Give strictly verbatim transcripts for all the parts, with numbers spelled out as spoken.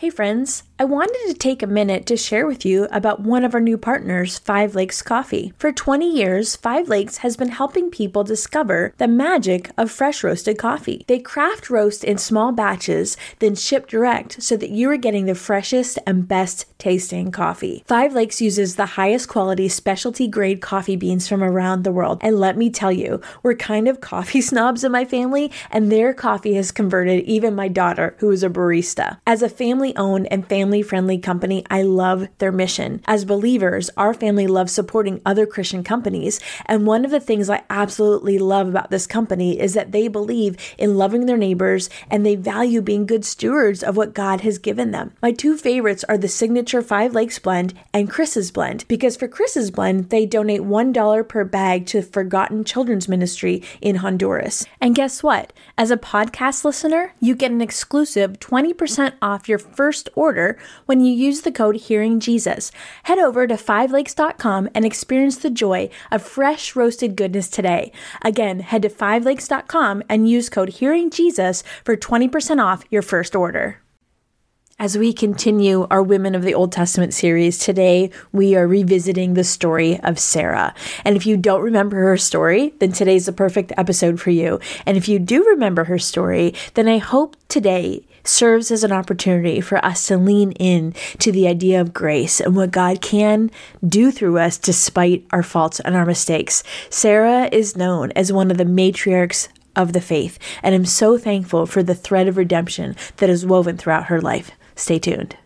Hey friends, I wanted to take a minute to share with you about one of our new partners, Five Lakes Coffee. For twenty years, Five Lakes has been helping people discover the magic of fresh roasted coffee. They craft roast in small batches, then ship direct so that you are getting the freshest and best tasting coffee. Five Lakes uses the highest quality specialty grade coffee beans from around the world. And let me tell you, we're kind of coffee snobs in my family, and their coffee has converted even my daughter, who is a barista. As a family-owned and family-friendly company, I love their mission. As believers, our family loves supporting other Christian companies, and one of the things I absolutely love about this company is that they believe in loving their neighbors, and they value being good stewards of what God has given them. My two favorites are the signature Five Lakes blend and Chris's blend, because for Chris's blend, they donate one dollar per bag to Forgotten Children's Ministry in Honduras. And guess what? As a podcast listener, you get an exclusive twenty percent off your first order when you use the code HearingJesus. Head over to five lakes dot com and experience the joy of fresh roasted goodness today. Again, head to five lakes dot com and use code HearingJesus for twenty percent off your first order. As we continue our Women of the Old Testament series, today we are revisiting the story of Sarah. And if you don't remember her story, then today's the perfect episode for you. And if you do remember her story, then I hope today serves as an opportunity for us to lean in to the idea of grace and what God can do through us despite our faults and our mistakes. Sarah is known as one of the matriarchs of the faith, and I'm so thankful for the thread of redemption that is woven throughout her life. Stay tuned.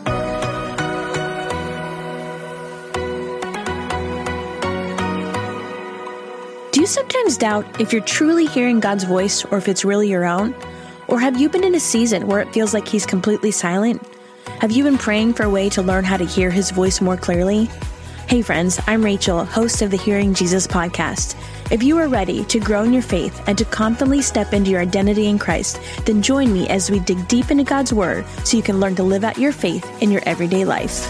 Do you sometimes doubt if you're truly hearing God's voice or if it's really your own? Or have you been in a season where it feels like He's completely silent? Have you been praying for a way to learn how to hear His voice more clearly? Hey friends, I'm Rachel, host of the Hearing Jesus podcast. If you are ready to grow in your faith and to confidently step into your identity in Christ, then join me as we dig deep into God's Word so you can learn to live out your faith in your everyday life.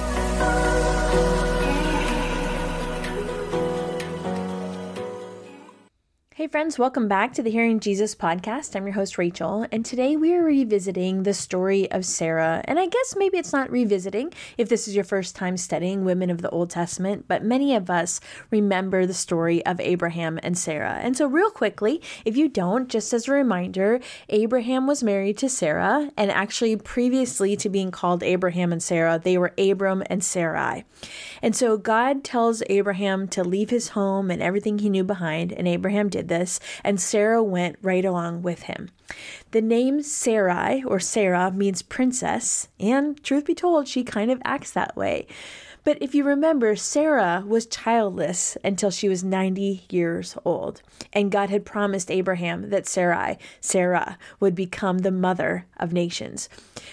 Hey friends, welcome back to the Hearing Jesus podcast. I'm your host, Rachel, and today we are revisiting the story of Sarah. And I guess maybe it's not revisiting if this is your first time studying women of the Old Testament, but many of us remember the story of Abraham and Sarah. And so real quickly, if you don't, just as a reminder, Abraham was married to Sarah, and actually previously to being called Abraham and Sarah, they were Abram and Sarai. And so God tells Abraham to leave his home and everything he knew behind, and Abraham did this, and Sarah went right along with him. The name Sarai, or Sarah, means princess, and truth be told, she kind of acts that way. But if you remember, Sarah was childless until she was ninety years old, and God had promised Abraham that Sarai, Sarah, would become the mother of nations.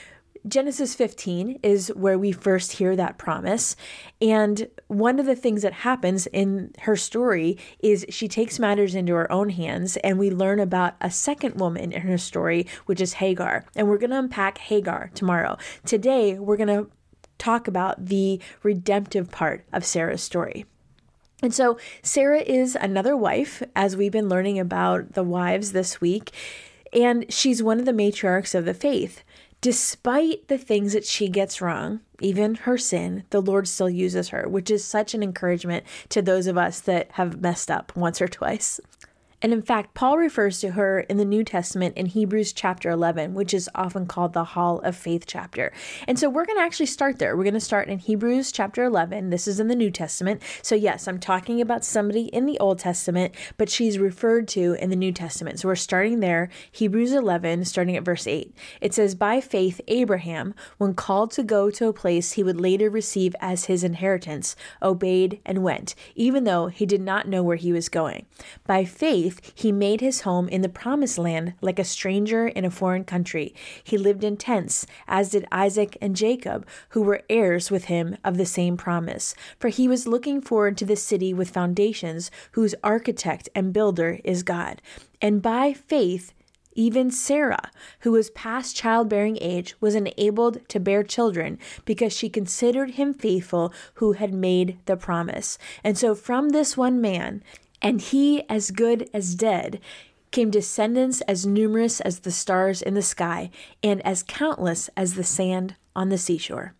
Genesis fifteen is where we first hear that promise. And one of the things that happens in her story is she takes matters into her own hands, and we learn about a second woman in her story, which is Hagar. And we're going to unpack Hagar tomorrow. Today, we're going to talk about the redemptive part of Sarah's story. And so Sarah is another wife, as we've been learning about the wives this week, and she's one of the matriarchs of the faith. Despite the things that she gets wrong, even her sin, the Lord still uses her, which is such an encouragement to those of us that have messed up once or twice. And in fact, Paul refers to her in the New Testament in Hebrews chapter eleven, which is often called the Hall of Faith chapter. And so we're going to actually start there. We're going to start in Hebrews chapter eleven. This is in the New Testament. So yes, I'm talking about somebody in the Old Testament, but she's referred to in the New Testament. So we're starting there, Hebrews eleven, starting at verse eight. It says, "By faith, Abraham, when called to go to a place he would later receive as his inheritance, obeyed and went, even though he did not know where he was going. By faith, he made his home in the promised land like a stranger in a foreign country. He lived in tents, as did Isaac and Jacob, who were heirs with him of the same promise. For he was looking forward to the city with foundations, whose architect and builder is God. And by faith, even Sarah, who was past childbearing age, was enabled to bear children because she considered him faithful who had made the promise. And so from this one man, and he as good as dead, came descendants as numerous as the stars in the sky and as countless as the sand on the seashore.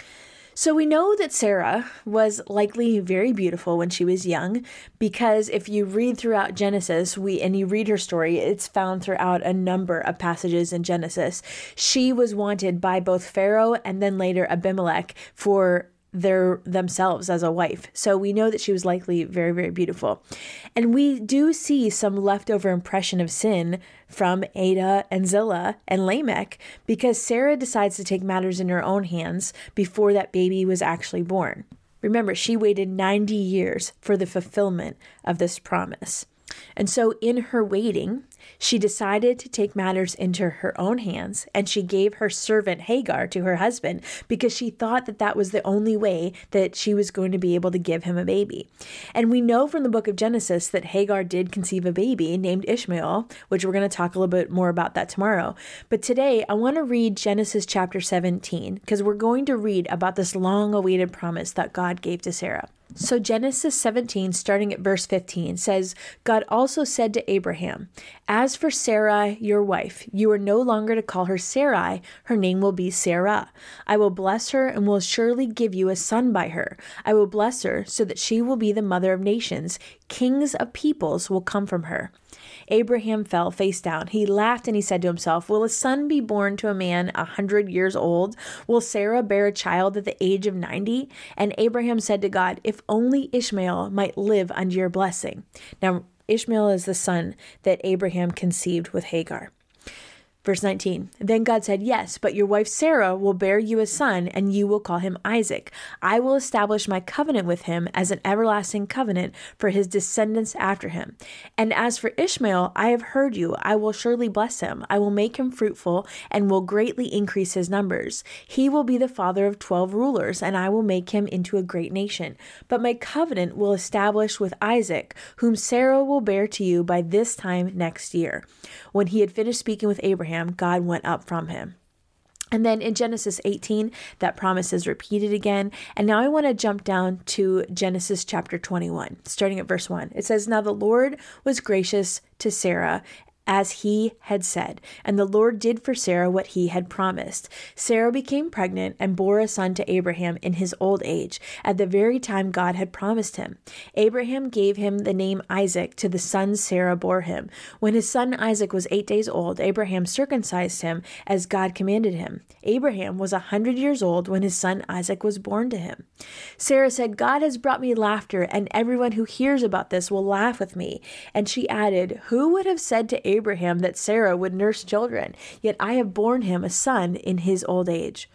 So we know that Sarah was likely very beautiful when she was young, because if you read throughout Genesis, we and you read her story, it's found throughout a number of passages in Genesis. She was wanted by both Pharaoh and then later Abimelech for their themselves as a wife. So we know that she was likely very, very beautiful. And we do see some leftover impression of sin from Adah and Zillah and Lamech, because Sarah decides to take matters in her own hands before that baby was actually born. Remember, she waited ninety years for the fulfillment of this promise. And so in her waiting, she decided to take matters into her own hands, and she gave her servant Hagar to her husband because she thought that that was the only way that she was going to be able to give him a baby. And we know from the book of Genesis that Hagar did conceive a baby named Ishmael, which we're going to talk a little bit more about that tomorrow. But today I want to read Genesis chapter seventeen, because we're going to read about this long-awaited promise that God gave to Sarah. So Genesis seventeen, starting at verse fifteen, says, God also said to Abraham, as for Sarai, your wife, you are no longer to call her Sarai. Her name will be Sarah. I will bless her and will surely give you a son by her. I will bless her so that she will be the mother of nations. Kings of peoples will come from her. Abraham fell face down. He laughed and he said to himself, will a son be born to a man a hundred years old? Will Sarah bear a child at the age of ninety? And Abraham said to God, if only Ishmael might live under your blessing. Now, Ishmael is the son that Abraham conceived with Hagar. Verse nineteen, then God said, yes, but your wife Sarah will bear you a son, and you will call him Isaac. I will establish my covenant with him as an everlasting covenant for his descendants after him. And as for Ishmael, I have heard you. I will surely bless him. I will make him fruitful and will greatly increase his numbers. He will be the father of twelve rulers, and I will make him into a great nation. But my covenant will establish with Isaac, whom Sarah will bear to you by this time next year. When he had finished speaking with Abraham, God went up from him. And then in Genesis eighteen, that promise is repeated again. And now I want to jump down to Genesis chapter twenty-one, starting at verse one. It says, now the Lord was gracious to Sarah, as he had said, and the Lord did for Sarah what he had promised. Sarah became pregnant and bore a son to Abraham in his old age, at the very time God had promised him. Abraham gave him the name Isaac to the son Sarah bore him. When his son Isaac was eight days old, Abraham circumcised him as God commanded him. Abraham was a hundred years old when his son Isaac was born to him. Sarah said, God has brought me laughter, and everyone who hears about this will laugh with me. And she added, who would have said to Abraham Abraham that Sarah would nurse children, yet I have borne him a son in his old age.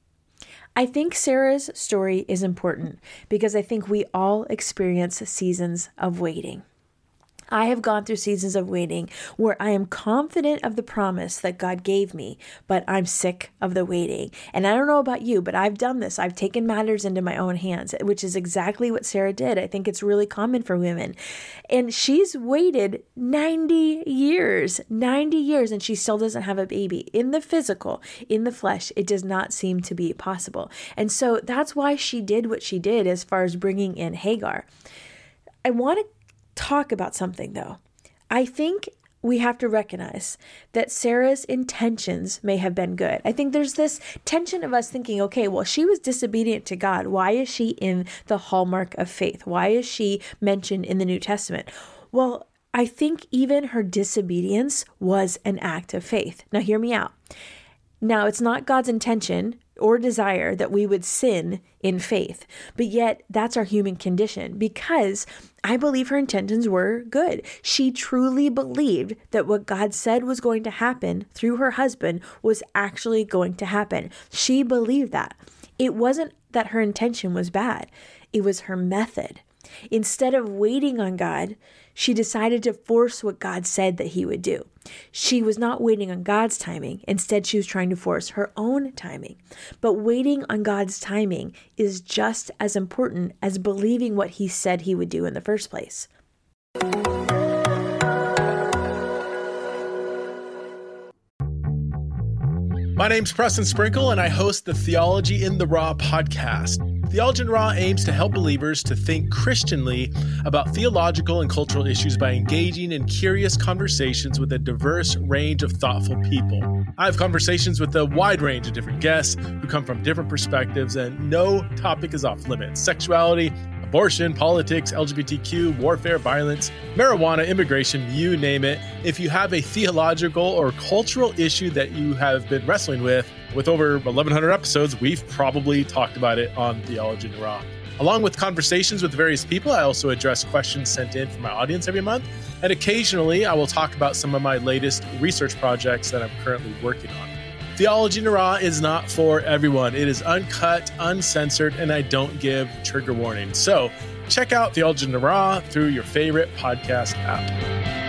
I think Sarah's story is important because I think we all experience seasons of waiting. I have gone through seasons of waiting where I am confident of the promise that God gave me, but I'm sick of the waiting. And I don't know about you, but I've done this. I've taken matters into my own hands, which is exactly what Sarah did. I think it's really common for women. And she's waited ninety years, ninety years, and she still doesn't have a baby. In the physical, in the flesh, it does not seem to be possible. And so that's why she did what she did as far as bringing in Hagar. I want to talk about something though. I think we have to recognize that Sarah's intentions may have been good. I think there's this tension of us thinking, okay, well, she was disobedient to God. Why is she in the hallmark of faith? Why is she mentioned in the New Testament? Well, I think even her disobedience was an act of faith. Now, hear me out. Now, it's not God's intention or desire that we would sin in faith, but yet that's our human condition, because I believe her intentions were good. She truly believed that what God said was going to happen through her husband was actually going to happen. She believed that. It wasn't that her intention was bad. It was her method. Instead of waiting on God, she decided to force what God said that he would do. She was not waiting on God's timing. Instead, she was trying to force her own timing. But waiting on God's timing is just as important as believing what he said he would do in the first place. My name's Preston Sprinkle, and I host the Theology in the Raw podcast. Theology in the Raw aims to help believers to think Christianly about theological and cultural issues by engaging in curious conversations with a diverse range of thoughtful people. I have conversations with a wide range of different guests who come from different perspectives, and no topic is off limits. Sexuality, abortion, politics, L G B T Q, warfare, violence, marijuana, immigration, you name it. If you have a theological or cultural issue that you have been wrestling with, with over eleven hundred episodes, we've probably talked about it on Theology in the Raw. Along with conversations with various people, I also address questions sent in from my audience every month. And occasionally, I will talk about some of my latest research projects that I'm currently working on. Theology in the Raw is not for everyone. It is uncut, uncensored, and I don't give trigger warnings. So check out Theology in the Raw through your favorite podcast app.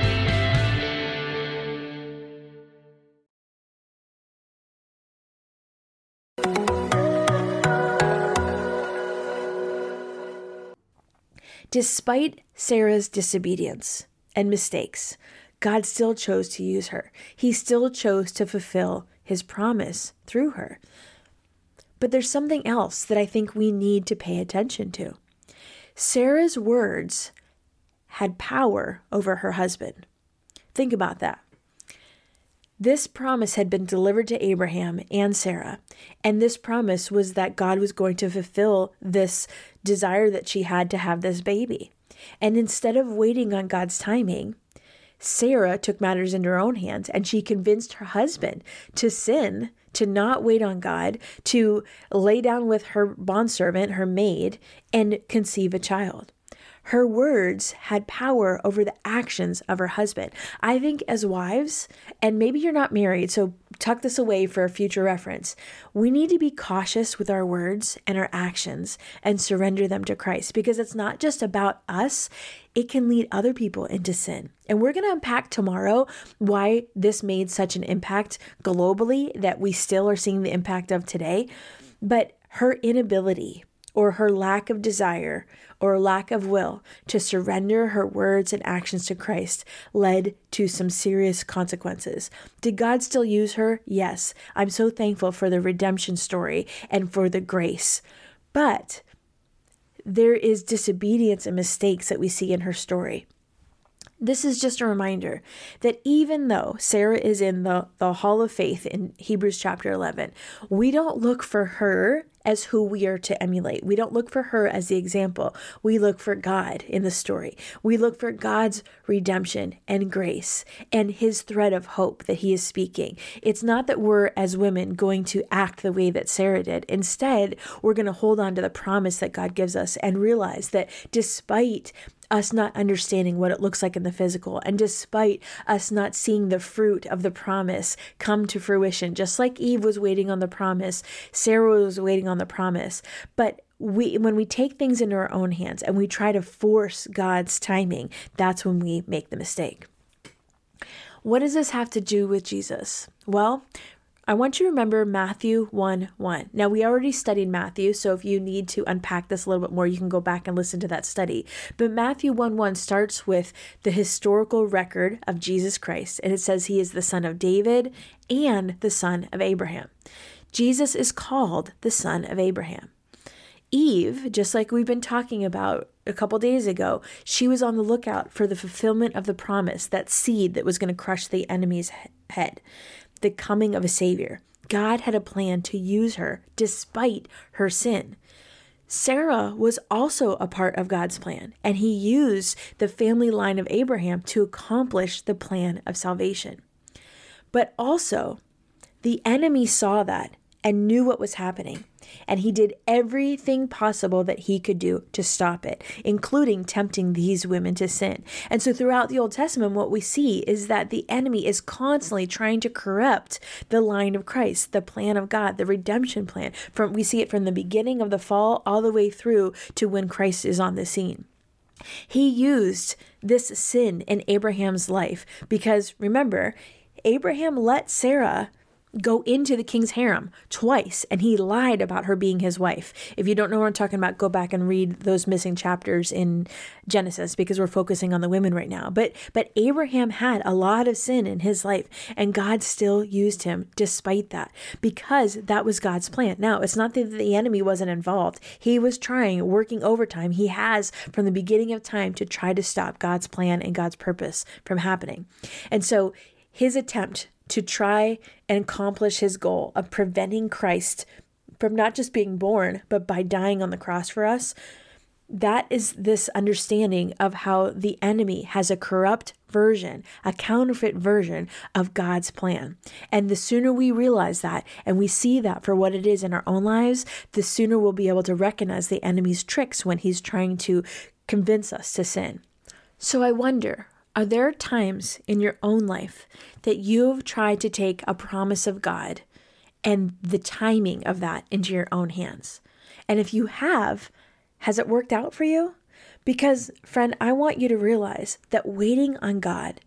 Despite Sarah's disobedience and mistakes, God still chose to use her. He still chose to fulfill his promise through her. But there's something else that I think we need to pay attention to. Sarah's words had power over her husband. Think about that. This promise had been delivered to Abraham and Sarah, and this promise was that God was going to fulfill this desire that she had to have this baby. And instead of waiting on God's timing, Sarah took matters into her own hands, and she convinced her husband to sin, to not wait on God, to lay down with her bondservant, her maid, and conceive a child. Her words had power over the actions of her husband. I think as wives, and maybe you're not married, so tuck this away for a future reference, we need to be cautious with our words and our actions and surrender them to Christ, because it's not just about us. It can lead other people into sin. And we're going to unpack tomorrow why this made such an impact globally that we still are seeing the impact of today. But her inability or her lack of desire or lack of will to surrender her words and actions to Christ led to some serious consequences. Did God still use her? Yes. I'm so thankful for the redemption story and for the grace. But there is disobedience and mistakes that we see in her story. This is just a reminder that even though Sarah is in the, the hall of faith in Hebrews chapter eleven, we don't look for her as who we are to emulate. We don't look for her as the example. We look for God in the story. We look for God's redemption and grace and his thread of hope that he is speaking. It's not that we're, as women, going to act the way that Sarah did. Instead, we're going to hold on to the promise that God gives us and realize that despite us not understanding what it looks like in the physical, and despite us not seeing the fruit of the promise come to fruition, just like Eve was waiting on the promise, Sarah was waiting on the promise. But we, when we take things into our own hands and we try to force God's timing, that's when we make the mistake. What does this have to do with Jesus? Well, I want you to remember Matthew one one. Now, we already studied Matthew, so if you need to unpack this a little bit more, you can go back and listen to that study. But Matthew one one starts with the historical record of Jesus Christ, and it says he is the son of David and the son of Abraham. Jesus is called the son of Abraham. Eve, just like we've been talking about a couple days ago, she was on the lookout for the fulfillment of the promise, that seed that was going to crush the enemy's head. The coming of a savior. God had a plan to use her despite her sin. Sarah was also a part of God's plan, and he used the family line of Abraham to accomplish the plan of salvation. But also, the enemy saw that and knew what was happening, and he did everything possible that he could do to stop it, including tempting these women to sin. And so throughout the Old Testament, what we see is that the enemy is constantly trying to corrupt the line of Christ, the plan of God, the redemption plan. From we see it from the beginning of the fall all the way through to when Christ is on the scene. He used this sin in Abraham's life because, remember, Abraham let Sarah go into the king's harem twice, and he lied about her being his wife. If you don't know what I'm talking about, go back and read those missing chapters in Genesis, because we're focusing on the women right now. But but Abraham had a lot of sin in his life, and God still used him despite that, because that was God's plan. Now, it's not that the enemy wasn't involved. He was trying, working overtime. He has from the beginning of time to try to stop God's plan and God's purpose from happening. And so his attempt to try and accomplish his goal of preventing Christ from not just being born, but by dying on the cross for us, that is this understanding of how the enemy has a corrupt version, a counterfeit version of God's plan. And the sooner we realize that and we see that for what it is in our own lives, the sooner we'll be able to recognize the enemy's tricks when he's trying to convince us to sin. So I wonder, are there times in your own life that you've tried to take a promise of God and the timing of that into your own hands? And if you have, has it worked out for you? Because, friend, I want you to realize that waiting on God,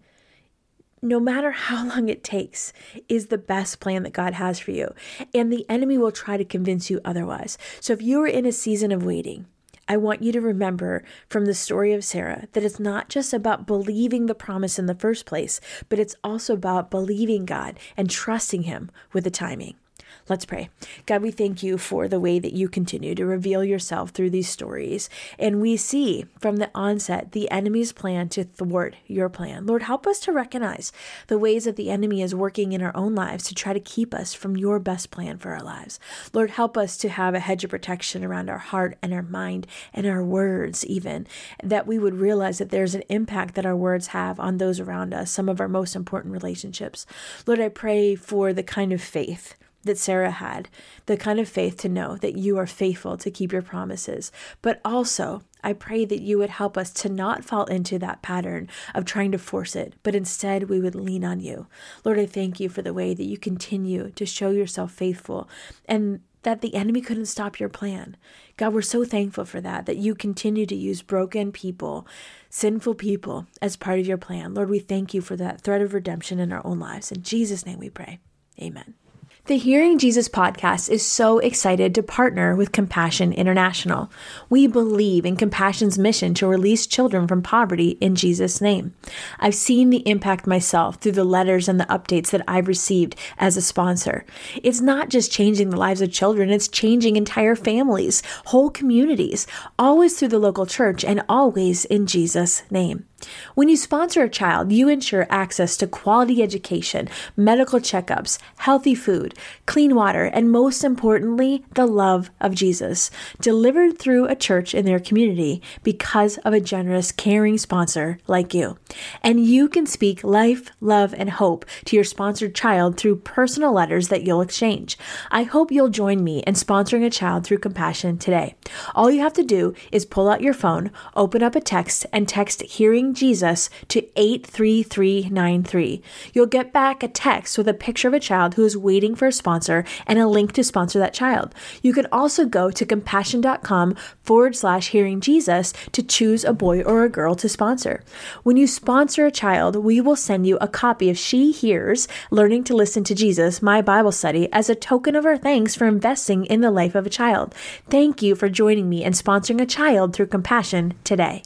no matter how long it takes, is the best plan that God has for you. And the enemy will try to convince you otherwise. So if you are in a season of waiting, I want you to remember from the story of Sarah that it's not just about believing the promise in the first place, but it's also about believing God and trusting Him with the timing. Let's pray. God, we thank you for the way that you continue to reveal yourself through these stories. And we see from the onset the enemy's plan to thwart your plan. Lord, help us to recognize the ways that the enemy is working in our own lives to try to keep us from your best plan for our lives. Lord, help us to have a hedge of protection around our heart and our mind and our words even, that we would realize that there's an impact that our words have on those around us, some of our most important relationships. Lord, I pray for the kind of faith that Sarah had, the kind of faith to know that you are faithful to keep your promises. But also, I pray that you would help us to not fall into that pattern of trying to force it, but instead we would lean on you. Lord, I thank you for the way that you continue to show yourself faithful and that the enemy couldn't stop your plan. God, we're so thankful for that, that you continue to use broken people, sinful people as part of your plan. Lord, we thank you for that thread of redemption in our own lives. In Jesus' name we pray. Amen. The Hearing Jesus podcast is so excited to partner with Compassion International. We believe in Compassion's mission to release children from poverty in Jesus' name. I've seen the impact myself through the letters and the updates that I've received as a sponsor. It's not just changing the lives of children, it's changing entire families, whole communities, always through the local church and always in Jesus' name. When you sponsor a child, you ensure access to quality education, medical checkups, healthy food, clean water, and most importantly, the love of Jesus, delivered through a church in their community because of a generous, caring sponsor like you. And you can speak life, love, and hope to your sponsored child through personal letters that you'll exchange. I hope you'll join me in sponsoring a child through Compassion today. All you have to do is pull out your phone, open up a text, and text Hearing Jesus to eight three three nine three. You'll get back a text with a picture of a child who is waiting for a sponsor and a link to sponsor that child. You can also go to compassion.com forward slash hearing Jesus to choose a boy or a girl to sponsor. When you sponsor a child, we will send you a copy of She Hears, Learning to Listen to Jesus, my Bible study, as a token of our thanks for investing in the life of a child. Thank you for joining me in sponsoring a child through Compassion today.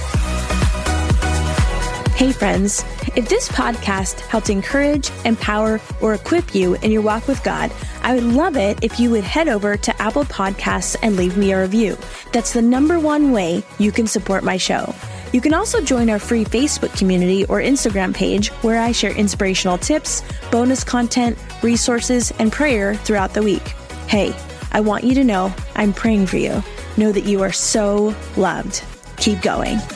Hey friends, if this podcast helped encourage, empower, or equip you in your walk with God, I would love it if you would head over to Apple Podcasts and leave me a review. That's the number one way you can support my show. You can also join our free Facebook community or Instagram page where I share inspirational tips, bonus content, resources, and prayer throughout the week. Hey, I want you to know I'm praying for you. Know that you are so loved. Keep going.